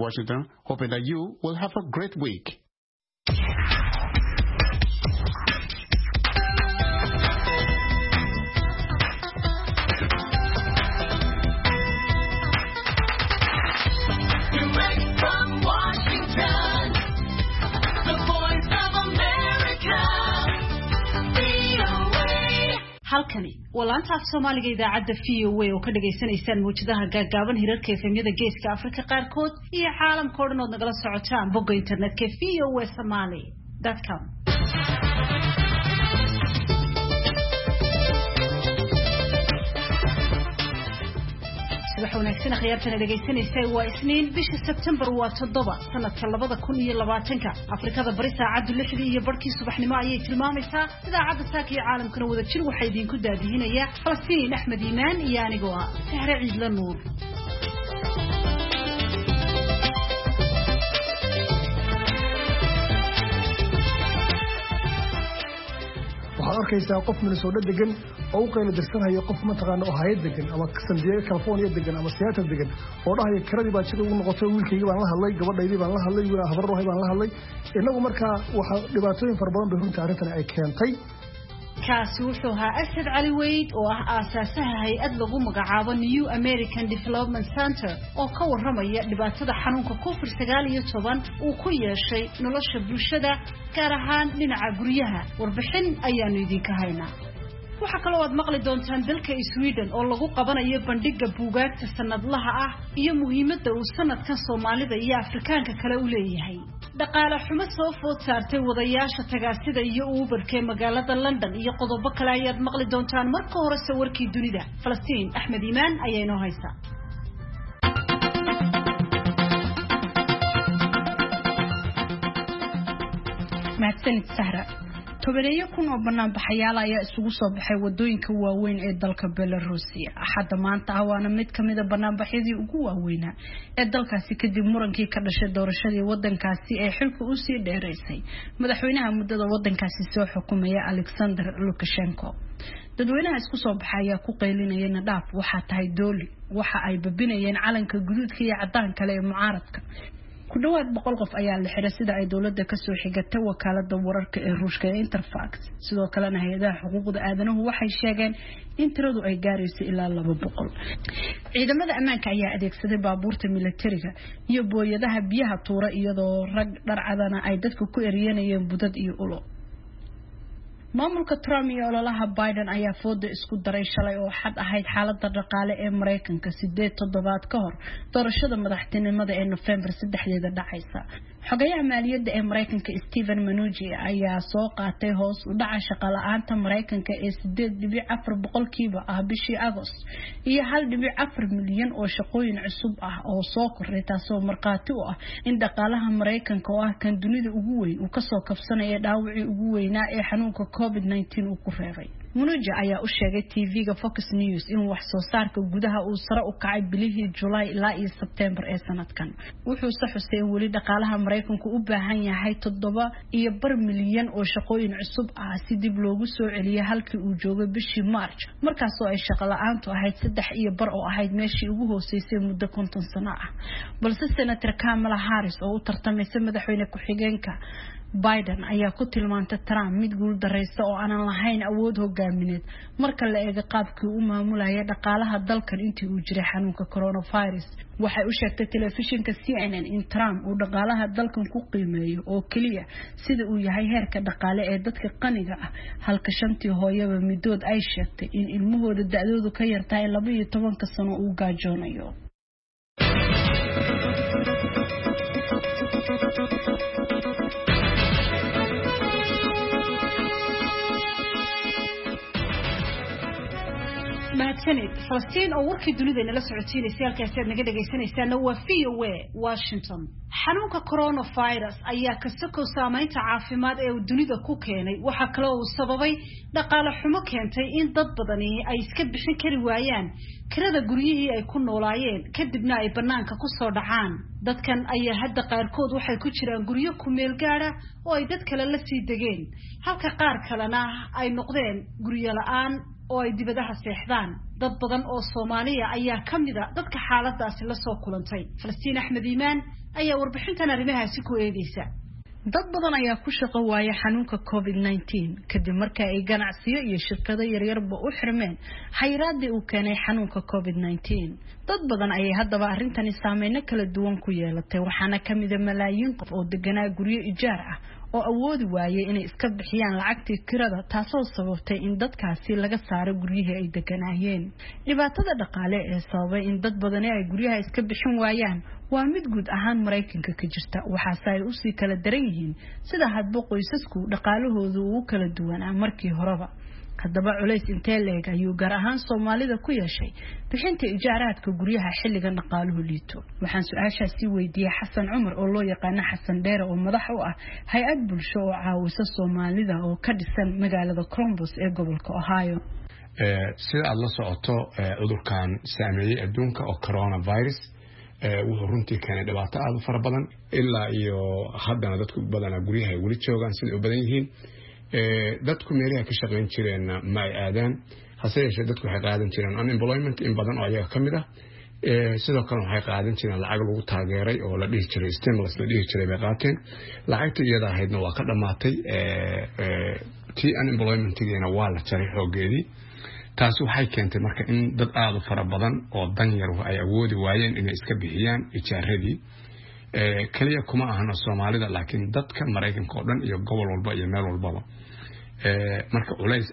Washington, hoping that you will have a great week. halkani walaanta Soomaaliga idaacada VOA oo ka dhageysanaysaan muujadaha gaagaaban hirarka efemyada geeska Afrika qaarkood iyo caalamka oo dhan oo nagala socotaan bogga internetka voasomali.com waxa wanaagsan khiyaartan dhageysanaysaa waa Isniin bisha September waa 7 sanadka 2020 Afrikada bari saacadu 6 iyo barkii subaxnimo ayay tilmaamaysaa idaacada saaka iyo caalamkana wada jir waxa idin ku daadihinaya Falastiin Axmed Iimaan iyo anigoo ah Sahra Ciidla Nuur waxaan arkaysaa qof Minnesota degan oo qaylo dirsanaya qof ma taqaan oo hay'ad degan ama San Diego California degan ama Seattle degan oo dhahay kiradii baa jira ugu noqotay wiilkayga baan la hadlay gabadhaydii baan la hadlay wiil habar rohay baan la hadlay inagu markaa waxa dhibaatooyin fara badan bay runtii arrintan ay keentay kaasi wuxuu ahaa Asad Cali Weyd oo ah aasaasaha hay'ad lagu magacaabo New American Development Center oo ka warramaya dhibaatada xanuunka COVID-19 uu ku yeeshay nolosha bulshada gaar ahaan dhinaca guryaha warbixin ayaanu idinka haynaa waxa kale oo aad maqli doontaan dalka Sweden oo lagu qabanayo bandhigga buugaagta sanadlaha ah iyo muhiimadda uu sanadkan Soomaalida iyo Afrikaanka kale u leeyahay dhaqaale xumo soo food saartay wadayaasha tagaasida iyo Uberka magaalada London iyo qodobo kale ayaad maqli doontaan marka hore sawirkii dunida Falastiin Axmed Iimaan ayaa inoo haysa mahadsanid Sahra tobaneeyo kun oo banaanbaxayaal ayaa isugu soo baxay wadooyinka waaweyn ee dalka Belarus axadda maanta waana mid kamid ah banaanbaxyadii ugu waaweynaa ee dalkaasi kadib murankii ka dhashay doorashadii wadankaasi ee xilka u sii dheereysay madaxweynaha muddada wadankaasi soo xukumaya Alexander Lukashenko dadweynaha isku soo baxay ayaa ku qaylinayay nadaaf waxa tahay dooli waxa ay babinayeen calanka guduudka iyo cadaanka ee mucaaradka ku dhawaad 100 qof ayaa la xiray sida ay dawladda ka soo xigatay wakaalada wararka ee Ruushka ee Interfax sidoo kalena hay'adaha xuquuqda aadanahu waxay sheegeen in tiradu ay gaarayso ilaa 200 ciidamada ammaanka ayaa adeegsaday baabuurta militariga iyo booyadaha biyaha tuura iyadoo rag dharcadana ay dadku ku eriyanayeen budad iyo ulo maamulka Trump iyo ololaha Biden ayaa foodo isku daray shalay oo xad ahayd xaaladda dhaqaale ee Mareykanka 8 toddobaad ka hor doorashada madaxtinimada ee November 3 dhacaysa xogayaha maaliyadda ee Mareykanka Steven Mnuchin ayaa soo qaatay hoos u dhaca shaqo la'aanta Mareykanka ee 8.4% ah bishii August iyo 1.4 milyan oo shaqooyin cusub ah oo soo kordhay taasoo marqaati u ah in dhaqaalaha Mareykanka oo ah kan dunida ugu weyn uu ka soo kabsanayo dhaawacii ugu weynaa ee xanuunka COVID-19 uu ku reebay Mnuchin ayaa u sheegay TV-ga Fox News in wax soo saarka gudaha uu sare u kacay bilihii July ilaa iyo September ee sanadkan wuxuu saxusay in wali dhaqaalaha Mareykanku u baahan yahay 7.5 milyan oo shaqooyin cusub ah si dib loogu soo celiyo halkii uu joogay bishii March markaas oo ay shaqo la'aantu ahayd 3.5 oo ahayd meeshii ugu hooseysay muddo 50 sano ah balse Senator Kamala Harris oo u tartamaysa madaxweyne ku-xigeenka Biden ayaa ku tilmaantay Trump mid guul dareysa oo aan lahayn awood hogaamineed marka la eego qaabkii uu maamulaya dhaqaalaha dalkan intii uu jiray xanuunka coronavirus waxay u sheegtay telefishinka CNN in Trump uu dhaqaalaha dalkan ku qiimeeyo oo kaliya sida uu yahay heerka dhaqaale ee dadka qaniga ah halka shantii hooyaba midood ay sheegtay in ilmahooda da'doodu ka yartahay 12 sano uu gaajoonayo mahadsanid Falastiin oo warkii dunida la socotiinaysa halkaas aad naga dhageysanaysaa waa VOA Washington xanuunka coronavirus ayaa ka soo saameynta caafimaad ee dunida ku keenay waxa kale oo sababay dhaqaale xumo keentay in dad badan ay iska bixin kari waayaan kirada guryihii ay ku noolaayeen kadibna ay banaanka ku soo dhacaan dadkan ayaa hadda qaarkood waxay ku jiraan guryo ku meel gaar ah oo ay dad kale la sii degeen halka qaar kalena ay noqdeen guryo la'aan oo ay dibadaha seexdaan dad badan oo Soomaaliya ayaa kamida dadka xaaladaasi la soo kulantay Falastiin Axmed Iimaan ayaa warbixintan arrimahaasi ku eegaysa. dad badan ayaa ku shaqo waaya xanuunka COVID-19 kadib markii ay ganacsiyo iyo shirkado yaryarba u xirmeen xayiraadii uu keenay xanuunka COVID-19. dad badan ayay haddaba arrintani saameyn kala duwan ku yeelatay, waxaana kamid ah malaayiin qof oo deganaa guryo ijaar ah oo awoodi waayay inay iska bixiyaan lacagtii kirada, taasoo sababtay in dadkaasi laga saaro guryihii ay deganaayeen. dhibaatada dhaqaale ee sababay in dad badan ay guryaha iska bixin waayaan waa mid guud ahaan Mareykanka ka jirta, waxaase ay u sii kala daran yihiin sida hadba qoysasku dhaqaalahoodu uu kala duwanaa markii horeba. haddaba culays intee leeg ayuu gaar ahaan Soomaalida ku yeeshay bixinta ijaaraadka guryaha xilligan dhaqaaluhu liito? waxaan su'aashaasi weydiiyay Xasan Cumar oo loo yaqaan Xasan Dheere oo madax u ah hay'ad bulsho oo caawisa Soomaalida oo ka dhisan magaalada Columbus ee gobolka Ohio. sida aad la socoto cudurkan saameeyay adduunka oo coronavirus wuxuu runtii keenay dhibaato aad u fara badan ilaa iyo haddana dadku badan guryaha wali joogaan sida u badan yihiin. dadku meelaha ka shaqeyn jireen ma ay aadaan, hase yeeshee dadku waxay qaadan jireen unemployment in badan oo ayaga kamid ah. sidoo kale waxay qaadan jireen lacag lagu taageeray oo la dhihi jiray stimulus la dhihi jiray bay qaateen. lacagta iyada ahaydna waa ka dhamaatay, tii unemployment-giina waa la jaray xoogeedii. taasi waxay keentay marka in dad aad u fara badan oo danyar ay awoodi waayeen inay iska bixiyaan ijaaradii. kaliya kuma ahana Soomaalida laakiin dadka Mareykanka oo dhan iyo gobol walba iyo meel walbaba. marka culays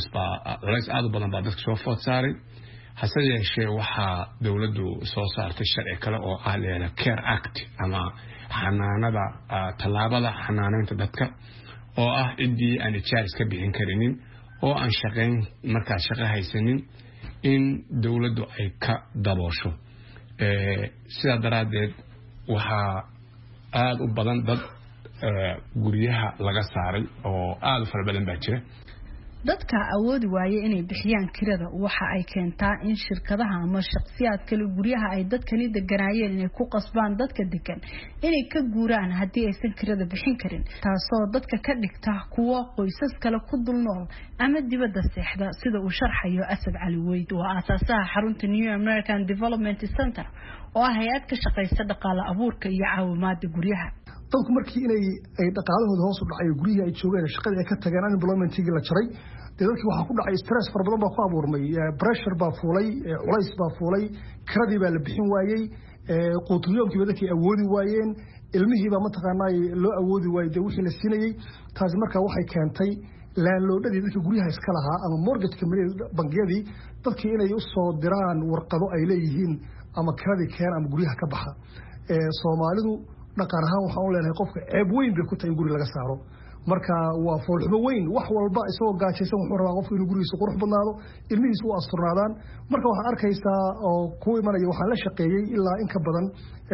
aad u badan baa dadka soo food saaray. hase yeeshee waxaa dawladdu soo saartay sharci kale oo ah leeyahay Care Act ama xanaanada talaabada xanaaneynta dadka oo ah cidii aan ijaar iska bixin karinin oo aan shaqeyn markaa shaqo haysanin in dawladdu ay ka daboosho. sida daraadeed waxaa aad u badan dad guryaha laga saaray oo aad u fara badan baa jira. dadka awoodi waayay inay bixiyaan kirada waxa ay keentaa in shirkadaha ama shakhsiyaad kale guryaha ay dadkani deganaayeen inay ku qasbaan dadka degan inay ka guuraan haddii aysan kirada bixin karin, taasoo dadka ka dhigta kuwa qoysas kale ku dul nool ama dibadda seexda, sida uu sharxayo Asad Cali Weyd oo aasaasaha xarunta New American Development Center oo ah hay'ad ka shaqeysa dhaqaale abuurka iyo caawimaadda guryaha. dadku markii ay dhaqaalahooda hoos u dhacay guryaha ay joogeen shaqadii ay ka tageen unemployment-igi la jaray, dadkii waxa ku dhacay stress fara badan baa ku abuurmay, pressure baa fuulay, culays baa fuulay, kiradii baa la bixin waayay, quutulyoomkii dadkii awoodi waayeen, ilmihii baa mataqaanaa loo awoodi waayay wixii la siinayay. taasi markaa waxay keentay landlordadii dadka guryaha iska lahaa ama mortgage company bangiyadii dadkii inay u soo diraan warqado ay leeyihiin ama kiradii keen ama guryaha ka baxa. Soomaalidu dhaqan ahaan waxaan u leenahay qofka ceeb weyn bay ku tahay in guri laga saaro. marka waa foolxumo weyn, wax walba isagoo gaajaysan wuxuu rabaa qofku inuu gurigiisa qurux badnaado, ilmihiisu u asturnaadaan. marka waxaan arkaysaa oo ku imanaya waxaan la shaqeeyay ilaa in ka badan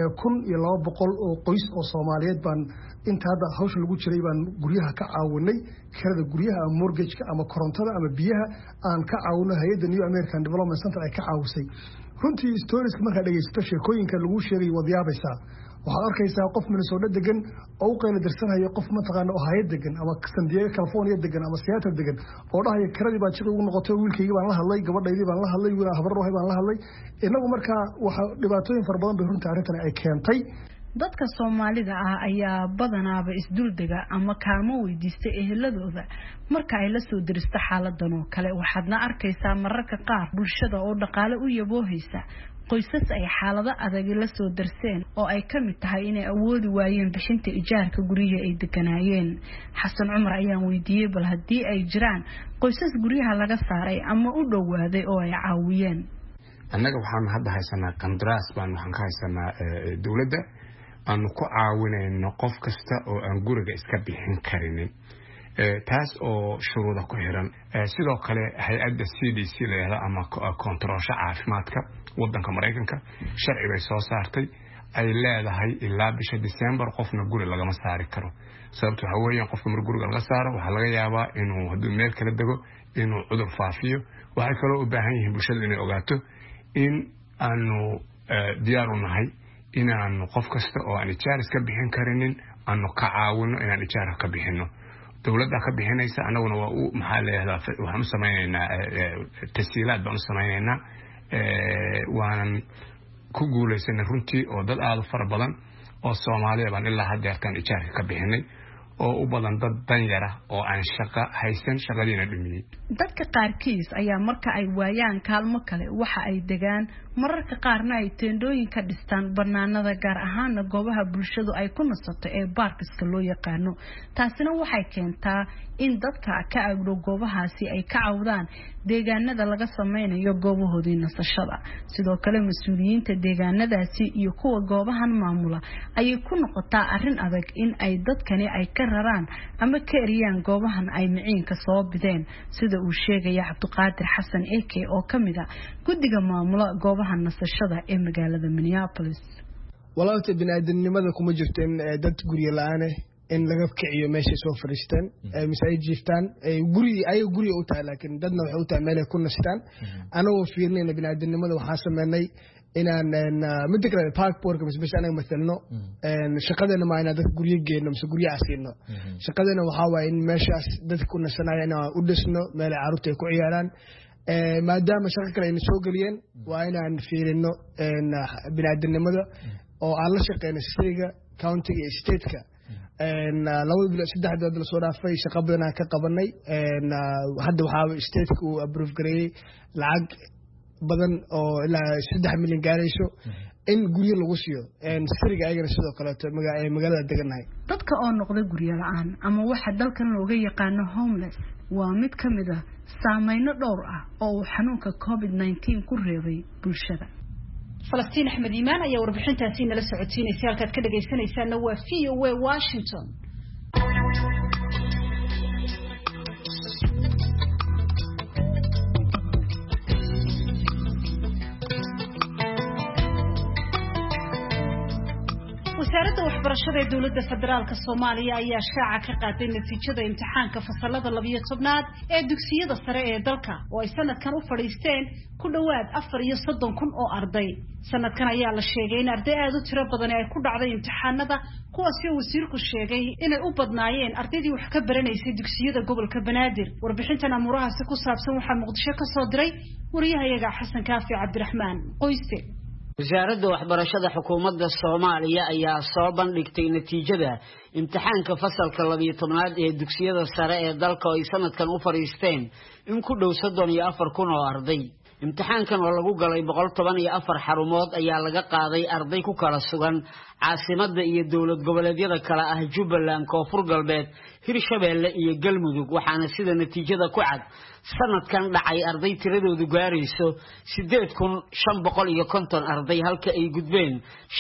1,200 oo qoys oo Soomaaliyeed baan inta hadda hawsha lagu jiray baan guryaha ka caawinay, kirada guryaha ama mortgage-ka ama korontada ama biyaha aan ka caawinay. hay'adda New American Development Center ay ka caawisay. runtii stories marka dhageysto sheekooyinka lagu sheegay wadiyaabaysaa. waxaad arkaysaa qof Minnesota degan oo u qayl dirsanaya qof mataqaana oo hay'ad degan ama San Diego California degan ama Seattle degan oo dhahay kiradii baa jiro ugu noqotay, wiilkayga baan la hadlay, gabadhaydii baan la hadlay, wiil habarrohay baan la hadlay. inagu marka waxa dhibaatooyin fara badan bay runtii arrintan ay keentay. dadka Soomaalida ah ayaa badanaaba isduldega ama kaalmo weydiista eheladooda marka ay la soo diristo xaaladan oo kale. waxaadna arkaysaa mararka qaar bulshada oo dhaqaale u yaboohaysa qoysas ay xaalado adag la soo darseen oo ay ka mid tahay inay awoodi waayeen bixinta ijaarka guriga ay deganaayeen. Xasan Cumar ayaan weydiiyay bal haddii ay jiraan qoysas guryaha laga saaray ama u dhowaaday oo ay caawiyeen. annaga waxaan hadda haysanaa qandaraas baan waxaan ka haysanaa dawladda aan ku caawinayno qof kasta oo aan guriga iska bixin karinin, taas oo shuruudo ku xiran. sidoo kale hay'adda CDC leeyahay ama kontaroolka caafimaadka wadanka Mareykanka sharci bay soo saartay ay leedahay ilaa bisha December qofna guri lagama saari karo. sababtu waxa weeyaan qofka mar guriga laga saaro waxa laga yaabaa inuu hadduu meel kala dego inuu cudur faafiyo. waxay kaloo u baahan yihiin bulshada inay ogaato in aanu diyaar u nahay inaanu qof kasta oo aan ijaar iska bixin karinin aanu ka caawino inaan ijaar ka bixino. dawladda ka bixinaysa anaguna waa u maxaa leeyahay waxaan u sameeynaa tasiilaad baan u sameeynaa. waanan ku guulaysanay runtii oo dad aad u fara badan oo Soomaaliya baan ilaa haddeertan ijaarka ka bixinay oo u badan dad danyar ah oo aan shaqo haysan shaqadiina dhimiyay. dadka qaarkiis ayaa marka ay waayaan kaalmo kale waxa ay degaan mararka qaarna ay teendooyin ka dhistaan banaanada gaar ahaan goobaha bulshadu ay ku nasato ee baarkiska loo yaqaano taasina waxay keentaa in dadka ka agdhow goobahaasi ay ka cawdaan deegaanada laga sameeyo goobahoodii nasashada sidoo kale mas'uuliyiinta deegaanadaasi iyo kuwa goobahan maamula ay ku noqotaa arrin adag in ay dadkani ay ka raraan ama ka eriyaan goobahan ay miciinka soo bideen sida uu sheegay Cabdiqaadir Xasan Eke oo kamid ah guddiga maamula goobaha nasashada ee magaalada Minneapolis. walaal bini'aadanimada kuma jirto in dad guriga la'aan in laga kiciyo meesha soo fariistaan misay jiiftaan guri u tahay laakiin dadna waxay u tahay meel ay ku nastaan anagoo fiirnayna bini'aadanimada waxaa sameynay inaan mid kale park board ka bisbasha anaga masalno shaqadeena ma inaan dad guriga geeyno mise guriga asiino shaqadeena waxa waay in meeshaas dadka ku nasanayaan inaan u dhisno meel ay carruurta ay ku ciyaaraan maadaama shaqo kale ayna soo geliyeen waa inaan fiirino bini'aadanimada oo aan la shaqeyno state county iyo state-ka labada bilood saddex bilood la soo dhaafay shaqo badan aan ka qabanay hadda waxa state-ka uu approve gareeyay lacag badan oo ilaa 3 milyan gaarayso in guriga lagu siiyo siriga ayagana sidoo kale magaalada deganahay dadka oo noqday guriga la'aan ama waxa dalkan looga yaqaan homeless waa mid kamid ah saameyno dhowr ah oo xanuunka COVID-19 ku reebay bulshada. Falastiin Axmed Iimaan ayaa warbixintaasi nala socodsiinaysa halkaad ka dhageysanaysaa waa VOA Washington. wasaaradda waxbarashada ee dawladda federaalka Soomaaliya ayaa shaaca ka qaaday natiijada imtixaanka fasalada 12aad ee dugsiyada sare ee dalka oo ay sanadkan u fadhiisteen ku dhawaad 34,000 oo arday. sanadkan ayaa la sheegay in arday aad u tiro badan ay ku dhacday imtixaanada kuwaas oo wasiirku sheegay inay u badnaayeen ardaydii wax ka baranaysay dugsiyada gobolka Banaadir. warbixintan amurahaasi ku saabsan waxa Muqdisho ka soo diray wariyahayaga Xasan Kaafi Cabdiraxmaan Qoyste. wasaaradda waxbarashada xukuumadda Soomaaliya ayaa soo bandhigtay natiijada imtixaanka fasalka 12aad ee dugsiyada sare ee dalka oo ay sanadkan u fariisteen in ku dhow 34,000 oo arday. imtixaankan oo lagu galay 114 xarumood ayaa laga qaaday arday ku kala sugan caasimadda iyo dawlad goboleedyada kala ah Jubbaland, Koonfur Galbeed, Hirshabeelle iyo Galmudug waxaana sida natiijada ku cad sanadkan dhacay arday tiradoodu gaarayso 8,550 arday halka ay gudbeen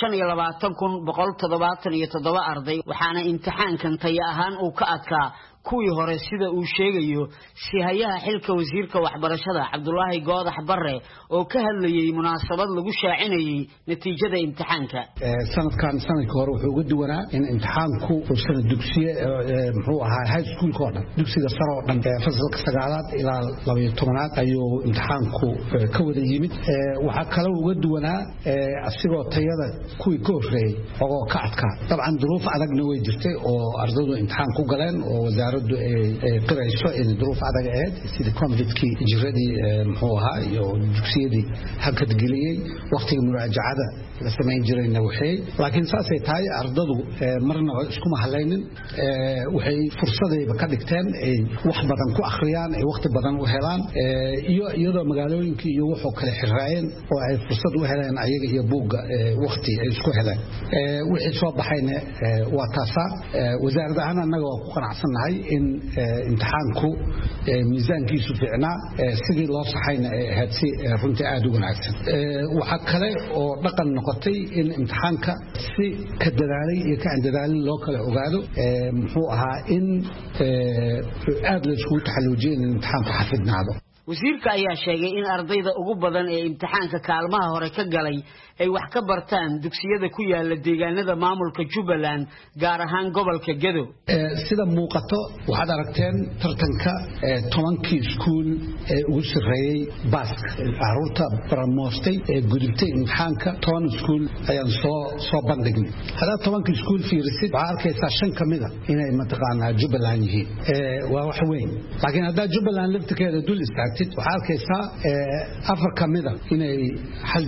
25,177 arday waxaana imtixaankan tayo ahaan uu ka adkaa kuwii hore sida uu sheegayo sihayaha xilka wasiirka waxbarashada Cabdullaahi Goodax Barre oo ka hadlayay munaasabad lagu shaacinayay natiijada imtixaanka. sanadkan sanadkii hore wuxuu uga duwanaa in imtixaanku fursada dugsiga muxuu ahaa high school ka dhan dugsiga sare oo dhan fasalka 9aad ilaa 12aad ayuu imtixaanku ka wada yimid. waxa kale oo uga duwanaa asigoo tayada kuwii ka horeeyay oo ka adkaa dabcan duruuf adagna way jirtay oo ardaydu imtixaan ku galeen oo wasaaraddu ay qirayso in duruuf adag ahayd sida COVID-kii jiradii muxuu ahaa iyo dugsiyadii hakad geliyay waqtiga muraajacada la sameyn jirayna waxay laakiin saasay tahay ardaydu marna isku mahlaynin waxay fursadayba ka dhigteen ay wax badan ku akhriyaan ay waqti badan u helaan iyo iyadoo magaalooyinka iyo wuxuu kala xiraayeen oo ay fursad u heleen ayaga iyo buugga waqti ay isku heleen wixii soo baxayna waa taasa wasaaradda anaga ku qanacsanahay in imtixaanku miisaankiisu fiicnaa sidii loo saxayna ahayd si runtii aad u wanaagsan. waxa kale oo dhaqan noqotay in imtixaanka si ka dadaalay iyo ka dadaalin loo kala ogaado muxuu ahaa in aad la isku taxalluujiyo in imtixaanku xafidnaado. wasiirka ayaa sheegay in ardayda ugu badan ee imtixaanka kaalmaha hore ka galay ay wax ka bartaan dugsiyada ku yaala deegaanada maamulka Jubbaland gaar ahaan gobolka Gedo. sida muuqato waxaad aragteen tartanka 10kii iskuul ee ugu sareeyay baaska caruurta baramoostay ee gudubtay imtixaanka 10 iskuul ayaan soo bandhignay. hadaa 10kii iskuul fiirisid waxaad arkaysaa 5 kamida inay mataqaanaa Jubbaland yihiin waa wax weyn laakiin hadaa Jubbaland lafteeda dul istaag istaagtid waxaa arkaysaa afar kamida inay hal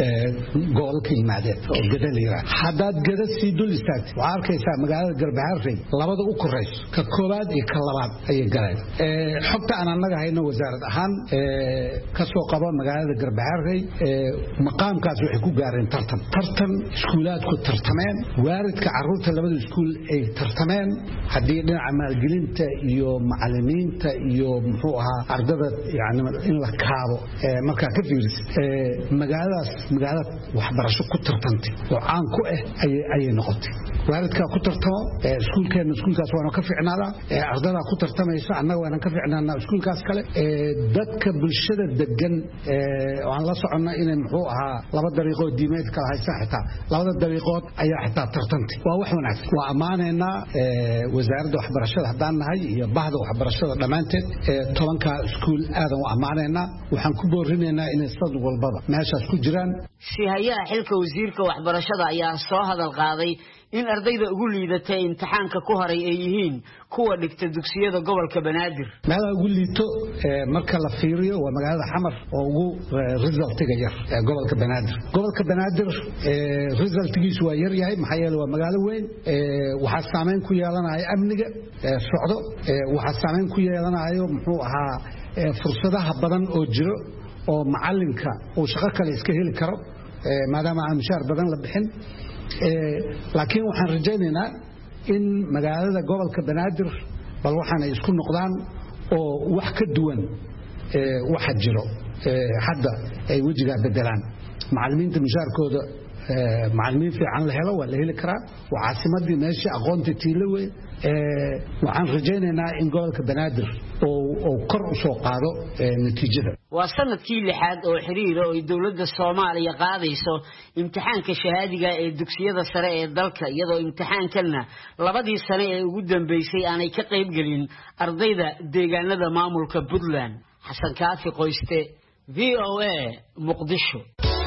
gool ka yimaadeen oo gada la yiraahdo haddaad gada sii dul istaagtid waxaa arkaysaa magaalada Garbaharey labada u korayso ka koobaad iyo ka labaad ayay galeen xogta aan anaga hayno wasaarad ahaan ka soo qaba magaalada Garbaharey maqaamkaas waxay ku gaareen tartan iskuulaadku tartameen waaridka carruurta labada iskuul ay tartameen haddii dhinaca maalgelinta iyo macallimiinta iyo muxuu ahaa ardada yani in la kaabo markaa ka fiiris magaaladaas magaalada waxbarasho ku tartantay oo caan ku ah ayay noqotay waaridka ku tartamo iskuulkaas waana ka fiicnaada ardada ku tartamaysa annaga waana ka fiicnaana iskuulkaas kale dadka bulshada degan aan la soconna inay muxuu ahaa laba dariiqo diimeed kala haysan xitaa labada dariiqood ayaa xitaa tartantay waa wax wanaagsan waa ammaanayna wasaaradda waxbarashada haddaan nahay iyo bahda waxbarashada dhammaanteed tobanka iskuul aadan u ammaanayna waxaan ku boorinaynaa inay sad walbaba meeshaas ku jiraan sihayaha xilka wasiirka waxbarashada ayaa soo hadal qaaday in ardayda ugu liidatay imtixaanka ku haray ay yihiin kuwa dhigta dugsiyada gobolka Banaadir meelaha ugu liito marka la fiiriyo waa magaalada Xamar oo ugu resultiga yar gobolka Banaadir resultigiisu waa yar yahay maxaa yeelay waa magaalo weyn waxa saameyn ku yeelanaya amniga socdo waxa saameyn ku yeelanayo muxuu ahaa fursadaha badan oo jiro oo macalinka oo shaqo kale iska heli karo maadaama aan mushaar badan la bixin laakiin waxaan rajaynaynaa in magaalada gobolka Banaadir bal waxaanay isku noqdaan oo wax ka duwan waxa jiro hadda ay wajiga bedelaan macallimiinta mushaarkooda macallimiin fiican la helo waa la heli karaa waa caasimadii meeshii aqoonta tiilo weyn waxaan rajaynaynaa in gobolka Banaadir oo kor u soo qaado natiijada waa sanadkii lixaad oo xiriir oo dawladda Soomaaliya qaadayso imtixaanka shahaadiga ee dugsiyada sare ee dalka iyadoo imtixaankana labadii sano ee ugu dambeysay aanay ka qayb galin ardayda deegaanada maamulka Puntland Xasan Kaafi Qoyste VOA Muqdisho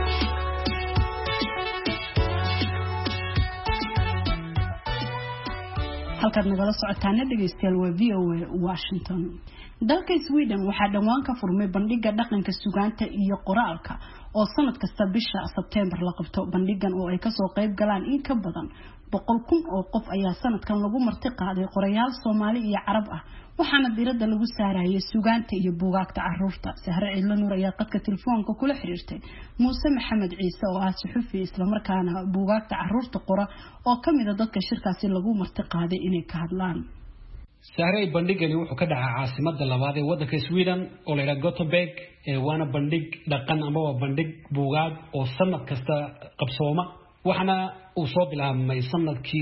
halkaad nagala socotaana dhageystayaal waa VOA Washington dalka Sweden waxaa dhawaan ka furmay bandhiga dhaqanka suugaanta iyo qoraalka oo sanad kasta bisha September la qabto bandhigan oo ay ka soo qayb galaan in ka badan 100,000 oo qof ayaa sanadkan lagu marti qaaday qorayaal Soomaali iyo Carab ah waxaana diiradda lagu saarayay suugaanta iyo buugaagta carruurta Sahre Ciidla Nuur ayaa qadka telefoonka kula xiriirtay Muuse Maxamed Ciise oo ah suxufi isla markaana buugaagta carruurta qora oo kamid ah dadka shirkaasi lagu marti qaaday inay ka hadlaan Sahre bandhigani wuxuu ka dhacay caasimadda labaad ee waddanka Sweden oo la yiraahdo Gothenburg waana bandhig dhaqan ama waa bandhig buugaag oo sanad kasta qabsooma waxaana uu soo bilaabmay sanadkii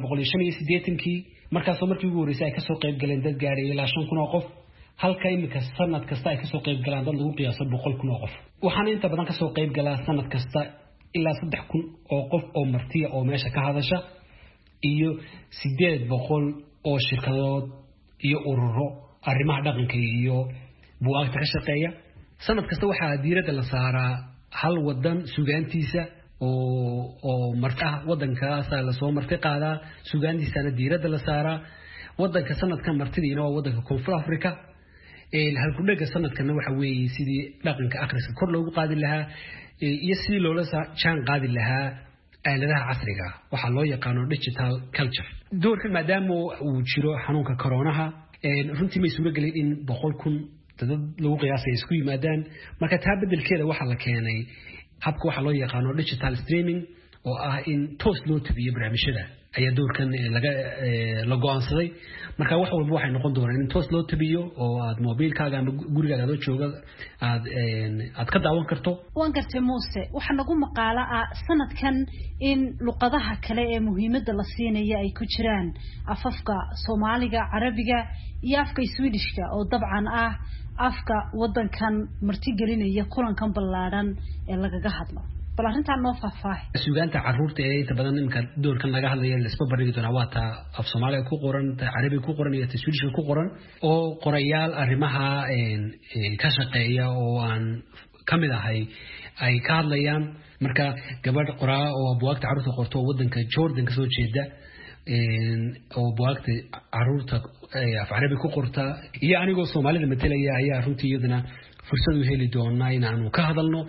1985 markaas markii ugu horeysay ay ka soo qayb galeen dad gaaray ilaa 5,000 oo qof halka imika sanad kasta ay ka soo qayb galaan dad lagu qiyaaso 100,000 oo qof waxaana inta badan ka soo qayb galaa sanad kasta ilaa 3,000 oo qof oo martiya oo meesha ka hadasha iyo 800 oo shirkadood iyo ururo arrimaha dhaqanka iyo buugaagta ka shaqeeya sanad kasta waxaa diiradda la saaraa hal wadan suugaantiisa oo markaa wadankaas la soo marti qaadaa suugaantiisana diiradda la saaraa wadanka sanadkan martidiina waa wadanka Koonfur Afrika halkudhaga sanadkan waxa weeye sidii dhaqanka akhriska kor loogu qaadi lahaa iyo sidii loola jaan qaadi lahaa aaladaha casriga waxa loo yaqaan digital culture doorkan maadaama uu jiro xanuunka corona runtii ma suura galin in 100,000 dad lagu qiyaasay isku yimaadaan marka taa bedelkeeda waxa la keenay habka waxa loo yaqaan digital streaming oo ah in toos loo tabiyo barnaamijyada ayaa doorkan la go'aansaday marka wax walba waxay noqon doonaan in toos loo tabiyo oo aad mobilkaaga ama gurigaaga aad jooga aad ka daawan karto waan gartay Muuse waxa nagu maqaala sanadkan in luqadaha kale ee muhiimadda la siinayo ay ku jiraan afafka Soomaaliga Carabiga iyo afka Swedishka oo dabcan ah afka wadankan marti gelinaya kulankan ballaaran ee lagaga hadlo bal arintan noo faahfaahay suugaanta carruurta ee inta badan ninka doorkan laga hadlayo la isba bardhigi doona waa ta af Soomaaliga ku qoran ta Carabiga ku qoran iyo ta Swedishka ku qoran oo qorayaal arrimaha ka shaqeeya oo aan kamid ahay ay ka hadlayaan marka gabadh qoraa oo buugaagta carruurta qorto wadanka Jordan ka soo jeeda oo buugta caruurta af carabi ku qorta iyo anigoo Soomaalida metelaya ayaa runtii iyadana fursad u heli doonaa in aanu ka hadalno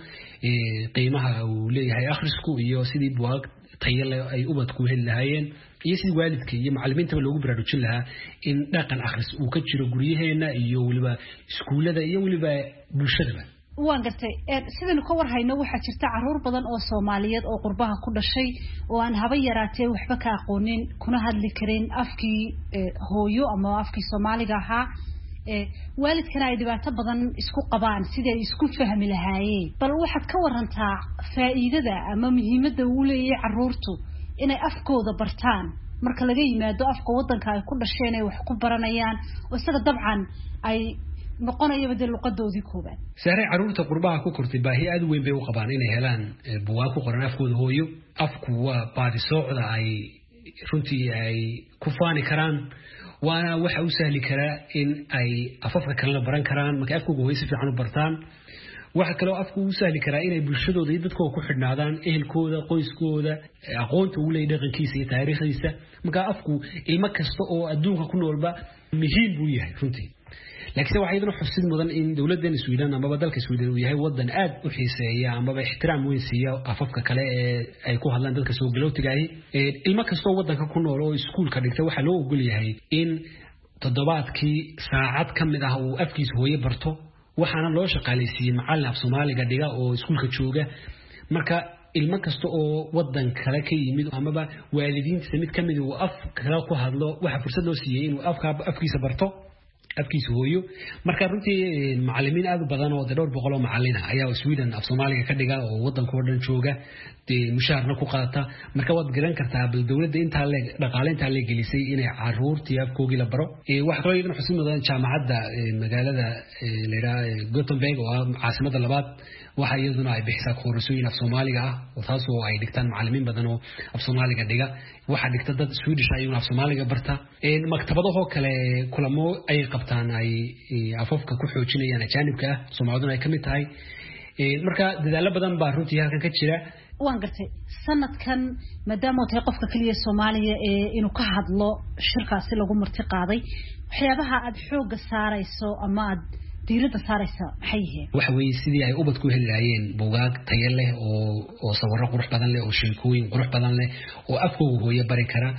qiimaha uu leeyahay akhrisku iyo sidii buug tayo leh ay ubadku heli lahaayeen iyo sidii waalidka iyo macallimiinta loogu baraarujin lahaa in dhaqan akhris uu ka jiro guryaheena iyo waliba iskuulada iyo waliba bulshada. waan gartay sidanu ka warhayno waxa jirta caruur badan oo Soomaaliyeed oo qurbaha ku dhashay oo aan haba yaraatee waxba ka aqoonin kuna hadli karin afkii hooyo ama afkii Soomaaliga ahaa waalidkana ay dhibaato badan isku qabaan sidii ay isku fahmi lahaayeen bal waxaad ka warantaa faa'iidada ama muhiimadda uu leeyahay caruurtu inay afkooda bartaan marka laga yimaado afka wadanka ay ku dhasheen ay wax ku baranayaan oo isaga dabcan ay noqonayo badal luqadoodii koobaad. Saaray caruurta qurbaha ku kortay baahi aad weyn bay u qabaan inay helaan buugaag ku qoran afkooda hooyo. Afku waa baadi socda ay runtii ay ku faani karaan waana waxa uu sahli karaa in ay afafka kala baran karaan marka afkooda hooyo si fiican u bartaan. waxa kale oo afku uu sahli karaa inay bulshadooda iyo dadkooda ku xidhnaadaan ehelkooda qoyskooda aqoonta uu leeyahay dhaqankiisa iyo taariikhdiisa marka afku ilmo kasta oo adduunka ku noolba muhiim buu yahay runtii. laakiin waxa iyaduna xusid mudan in dawladda Sweden ama dalka Sweden uu yahay wadan aad u xiiseeya ama ixtiraam weyn siiya afafka kale ee ay ku hadlaan dadka soo galootiga ah ilmo kasta oo wadanka ku nool oo iskuulka dhigta waxa loo ogol yahay in toddobaadkii saacad kamid ah uu afkiisa hooyo barto waxaana loo shaqaaleysiiyay macallin af Soomaaliga dhiga oo iskuulka jooga marka ilmo kasta oo wadan kale ka yimid ama waalidiinta mid kamid uu af kale ku hadlo waxa fursad loo siiyay inuu afkiisa barto afkiisa hooyo marka runtii macallimiin aad u badan oo dhowr boqol oo macallin ah ayaa Sweden af Soomaaliga ka dhiga oo wadanka oo dhan jooga mushaharna ku qaata marka waad garan kartaa bal dawladda inta leeg dhaqaaleynta la gelisay inay caruurtii afkoogii la baro waxa kale oo xusid mudan jaamacadda magaalada leeraa Gothenburg oo caasimadda labaad waxa iyaduna ay bixisaa koorsooyin af Soomaaliga ah oo taas oo ay dhigtaan macallimiin badan oo af Soomaaliga dhiga waxa dhigta dad Swedish ayuu af Soomaaliga barta maktabadaha kale kulamo ay qabtaan ay afafka ku xoojinayaan ajaanibka Soomaaliduna ay kamid tahay marka dadaal badan baa runtii halkan ka jira. waan gartay sanadkan maadaama uu tahay qofka kaliya Soomaaliya ee inuu ka hadlo shirkaasi lagu marti qaaday waxyaabaha aad xoog saarayso ama aad diiradda saaraysa maxay yihiin waxa weey sidii ay ubadku helayeen buugaag tayo leh oo sawirro qurux badan leh oo sheekooyin qurux badan leh oo afkooda hooyo bari kara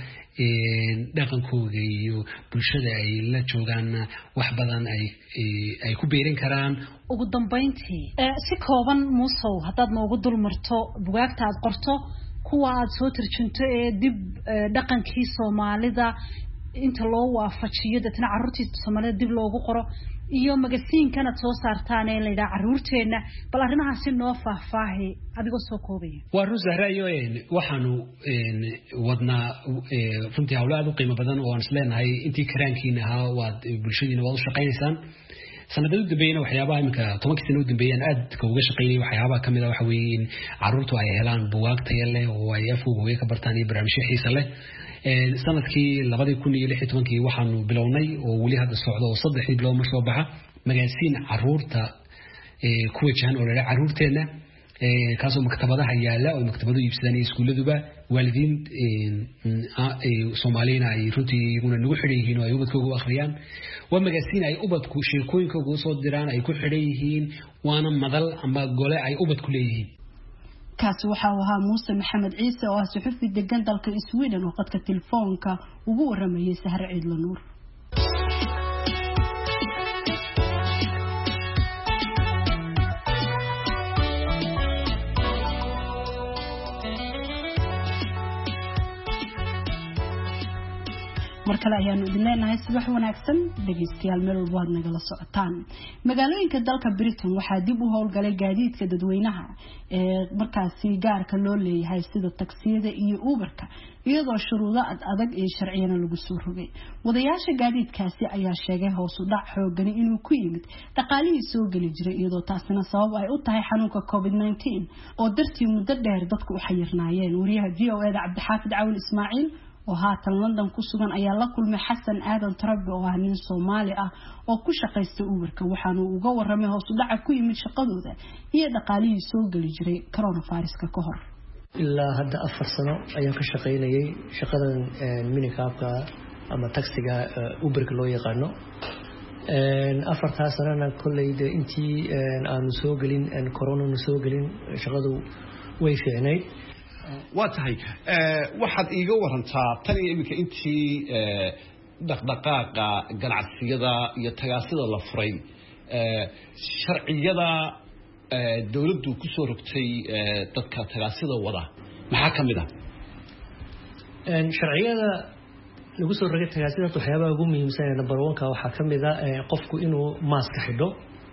dhaqankooda iyo bulshada ay la joogaan wax badan ay ku beerin karaan. ugu dambeyntii si kooban Muusow haddaad noogu dulmarto buugaagta aad qorto kuwa aad soo tarjunto ee dib dhaqankii Soomaalida inta loo waafajiyo dadna caruurtii Soomaalida dib loogu qoro iyo magasiinkan aad soo saartaan ee la yiraahdo caruurteena bal arrimahaasi noo faahfaahi adigoo soo koobaya. waa rusahrayo waxaanu wadnaa runtii hawlaad u qiimo badan oo aan isleenahay intii karaankiina ahaa waad bulshadiina wada shaqaynaysaan sanadada u dambeeyana waxyaabaha imika 10 sano u dambeeyaan aad ka uga shaqeynay waxyaabaha kamid ah waxa weeye in caruurtu ay helaan buugaag tayo leh oo ay afkooda ka bartaan iyo barnaamijyo xiiso leh sanadkii 2016 waxaanu bilownay oo wali hadda socdo oo 3 bilood mar soo baxa magasiin caruurta ku wajahan oo la caruurteena kaasoo maktabadaha yaala oo maktabadu iibsadaan iskuuladuba waalidiin Soomaaliyeed ay runtii iyaguna nagu xidhan yihiin oo ay ubadkooda u akhriyaan waa magasiin ay ubadku sheekooyinkooda soo diraan ay ku xidhan yihiin waana madal ama gole ay ubadku leeyihiin. kaasi waxa uu ahaa Muuse Maxamed Ciise oo suxufi degan dalka Sweden oo qadka telefoonka ugu waramayay Sahar Ciidla Nuur. markale ayaanu idin leenahay subax wanaagsan dhageystayaal meel walba aad nagala socotaan magaalooyinka dalka Britain waxaa dib u howlgalay gaadiidka dadweynaha ee markaasi gaarka loo leeyahay sida taksiyada iyo Uberka iyadoo shuruudo adag ee sharciyana lagu soo rogay wadayaasha gaadiidkaasi ayaa sheegay hoos u dhac xooggan inuu ku yimid dhaqaalihii soo gali jiray iyadoo taasina sabab ay u tahay xanuunka COVID-19 oo dartii muddo dheer dadku u xayirnaayeen wariyaha VOA Cabdixaafid Caawil Ismaaciil oo haatan London ku sugan ayaa la kulmay Xasan Aadan Tarabi oo ah nin Soomaali ah oo ku shaqeysta Uberka waxaana uu uga waramay hoos u dhac ku yimid shaqadooda iyo dhaqaalihii soo gali jiray coronavirus ka hor. ilaa hadda 4 sano ayaan ka shaqaynayay shaqadan minikaabka ama taxiga Uberka loo yaqaano 4 sanana kullayda intii aanu soo galin corona soo galin shaqadu way fiicnayd waa tahay waxaad iiga warantaa tan iyo imika intii dhaqdhaqaaqa ganacsiyada iyo tagaasida la furay sharciyada dawladdu ku soo rogtay dadka tagaasida wada maxaa kamid ah sharciyada lagu soo rogay tagaasida waxyaabaha ugu muhiimsan ee number 1 ka waxaa kamid ah qofku inuu mask xidho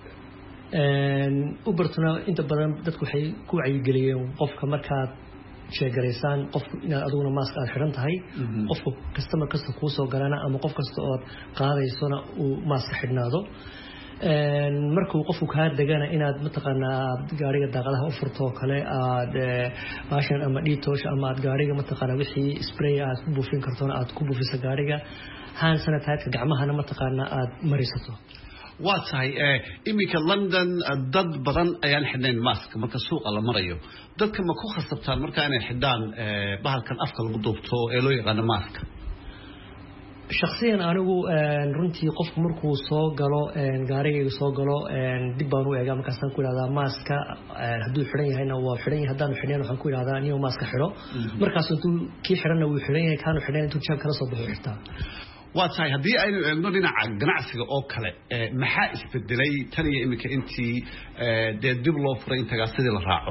Ubertuna inta badan dadku waxay ku wacyigeliyeen qofka markaad sheegareysaan qofku inaad aduguna mask aad xiran tahay qofku customer kasta ku soo galana ama qof kasta oo qaadaysona uu mask xidhnaado markuu qofku ka degana inaad mataqaanaa gaariga daaqadaha u furto kale aad baashan ama dhiitoosh ama aad gaariga mataqaanaa wixii spray aad ku buufin kartona aad ku buufiso gaariga hand sanitizer gacmahana mataqaanaa aad marisato waa tahay imika London dad badan ayaan xidhnayn mask marka suuqa la marayo dadka ma ku khasabtaan marka inay xidhaan bahalkan afka lagu duubto ee loo yaqaan mask shakhsiyan anigu runtii qofku markuu soo galo gaariga soo galo dib baan u eegaa markaas aan ku ilaadaa maska haduu xiran yahayna waa xiran yahay hadaan xidhan waxaan ku ilaadaa inuu maska xiro markaas intuu ki xiranna wuu xiran yahay kaanu xidhan intuu jeeb kala soo baxo xirtaa waa tahay hadii aynu eegno dhinaca ganacsiga oo kale maxaa isbedelay tan iyo imika intii dib loo furay tagaasidii la raaco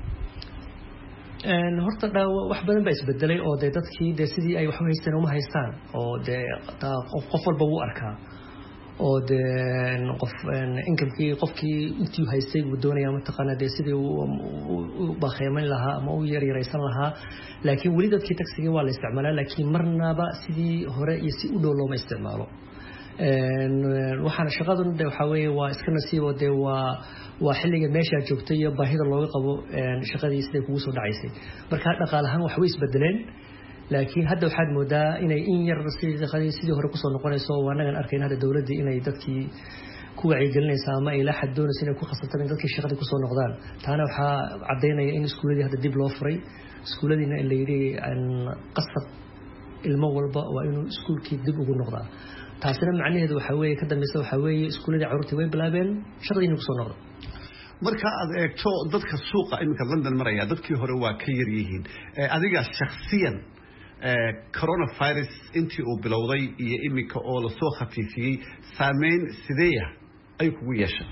horta wax badan baa isbedelay oo dadkii sidii ay wax u haysteen uma haystaan oo qof walba wuu arkaa oo qof income-kii qofkii intii haystay uu doonaya mataqaanaa sidii uu baqeeman lahaa ama uu yaraysan lahaa laakiin wali dadkii taxiga waa la isticmaalaa laakiin marnaba sidii hore iyo si u dhow looma isticmaalo waxaan shaqadan waxa weeye waa iska nasiibo waa xilliga meesha joogtay iyo baahida looga qabo shaqadii sidii kugu soo dhacaysay marka dhaqaalahan wax way isbedeleen laakiin hadda waxaad moodaa inay in yar sidii hore ku soo noqonayso waanagan arkayna hadda dawladda inay dadkii ku wacyigelinaysa ama ay la xad doonayso inay ku khasabtaan in dadkii shaqadii ku soo noqdaan taana waxaa cadeynaya in iskuuladii hadda dib loo furay iskuuladiina la yiri qasab ilmo walba waa inuu iskuulkii dib ugu noqdaa taasina macnaheedu waxa weeye ka dambaysa waxa weeye iskuuladii carruurta way bilaabeen shaqadii inay ku soo noqdo marka aad eegto dadka suuqa imika London maraya dadkii hore waa ka yar yihiin adiga shakhsiyan coronavirus intii uu bilowday iyo imika oo la soo khafifiyay saameyn sideeya ay kugu yeeshay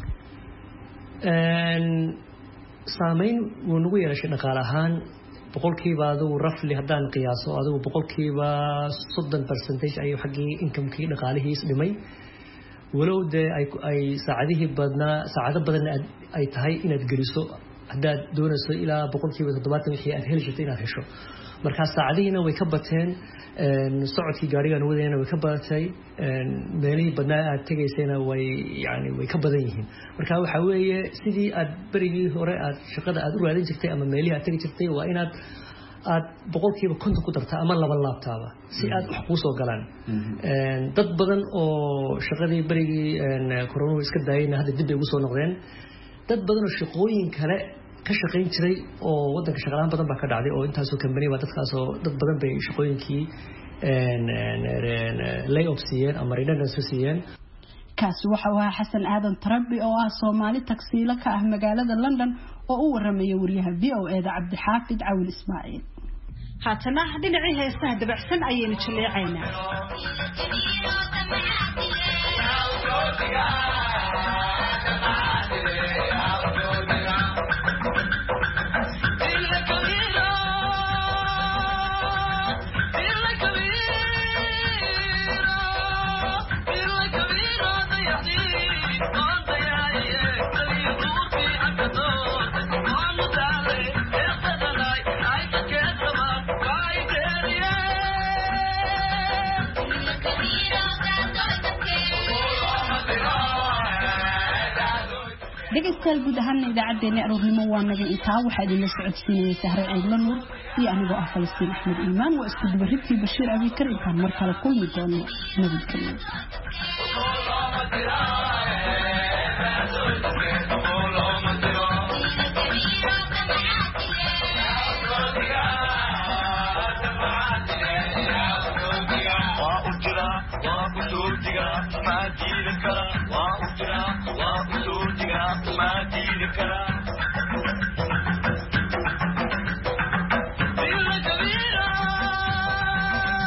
saameyn uu nagu yeeshay dhaqaale ahaan boqolkiiba adigu rafli haddaan qiyaaso adigu boqolkiiba 30% ayuu xaggii income-kii dhaqaalihiis dhimay walow ay saacado badan ay tahay inaad geliso haddaad doonayso ilaa boqolkiiba 70 wixii aad heli jirtay inaad hesho markaa saacadihiina way ka bateen socodkii gaarigan wadayna way ka badatay meelihii badnaa aad tegaysayna way ka badan yihiin marka waxa weeye sidii aad berigii hore aad shaqada aad u raadin jirtay ama meelihii aad tegi jirtay waa inaad boqolkiiba 50 ku dartaa ama laba laabtaaba si aad wax ku soo galaan dad badan oo shaqadii berigii corona iska daayayna hadda dib ay ugu soo noqdeen dad badan oo shaqooyin kale ka shaqayn jiray oo wadanka shaqalaan badan baa ka dhacday oo intaas oo company ba dadkaas oo dad badan bay shaqooyinkii lay off siiyeen ama redundancy siiyeen kaasi waxa uu ahaa Xasan Aadan Tarabi oo ah Soomaali taksiile ka ah magaalada London oo u waramaya wariyaha VOA da Cabdi Xaafid Cawil Ismaaciil haatana dhinacii heesaha dabacsan ayaynu jaleecaynaa dhegeystayaal guud ahaan idaacadeena aroornimo waa naga intaa waxaa idinla socodsiinayay Sahre Ciidla Nuur iyo anigoo ah Falastiin Axmed Iimaan waa isku dubaridkii Bashiir Abi Kar intaan mar kale kulmi doono nabadgelyo ما diidi karaa